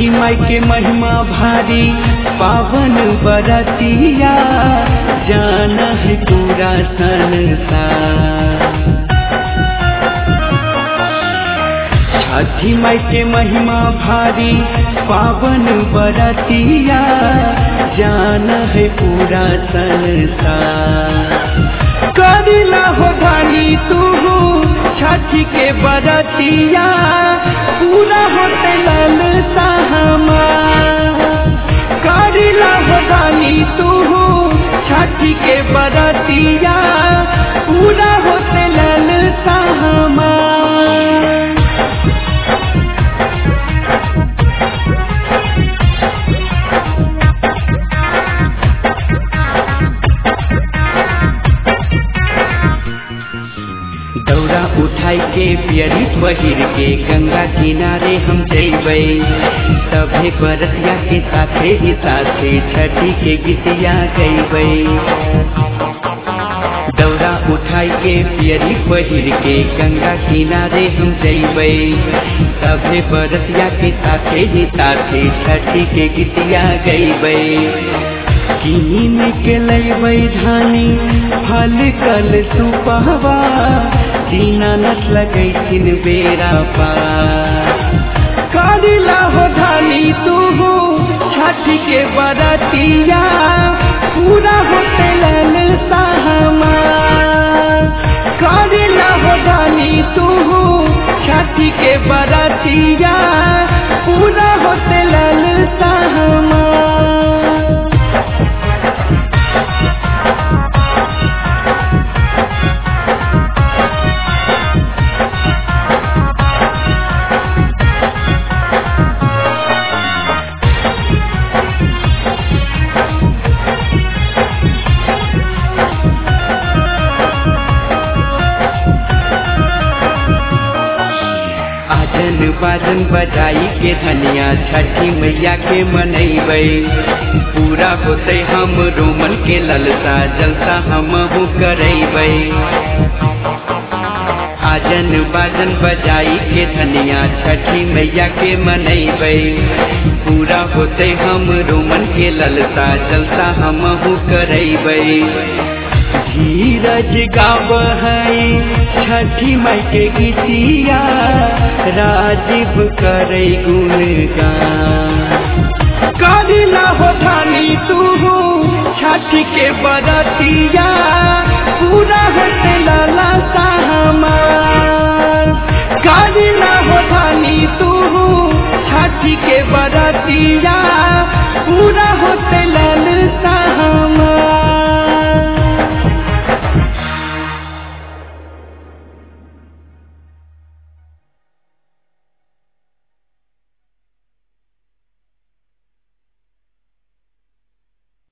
छठी माई के महिमा भारी पावन बरतिया जाना है पूरा संसार। छठी माई के महिमा भारी पावन बरतिया जाना है पूरा संसार। करिला हो धानी तू छठी के बरतिया पूरा होते ललसा हमार। करिला हो धानी तू छठी के बरतिया पूरा होते ललसा हमार। दौरा उठाई के पियरी पहिर के गंगा किनारे हम जइबै। सभे बरतिया के साथे ही साथे छठी के गीतिया गइबै। दौरा उठाई के पियरी पहिर के गंगा किनारे हम जइबै। सभे बरतिया के साथे ही साथे छठी के गीतिया गइबै। कीन के लइबै धानी फल कल सुपहवा दीनानाथ लगैथिन बेरा पार। करिला हो धानी तू छठी के बरतिया पूरा होते ललसा हमार। करिला हो धानी तू छठी के बरतिया पूरा होते ललसा हमार। आजन बाजन बजाई के धनिया छठी मैया के मनैबै। पूरा होते हम रोमन के ललसा जलसा हमहु करैबै। आजन बाजन बजाई के धनिया छठी मैया के मनैबै। पूरा होते हम रोमन के ललसा जलसा हमहु करैबै। धीरज गाव है छठी माई के गीतिया राजीव करे गुणगान। करिला हो धानी तू छठी के बरतिया पूरा होते ललसा हमार। करिला हो धानी तू छठी के बरतिया पूरा होते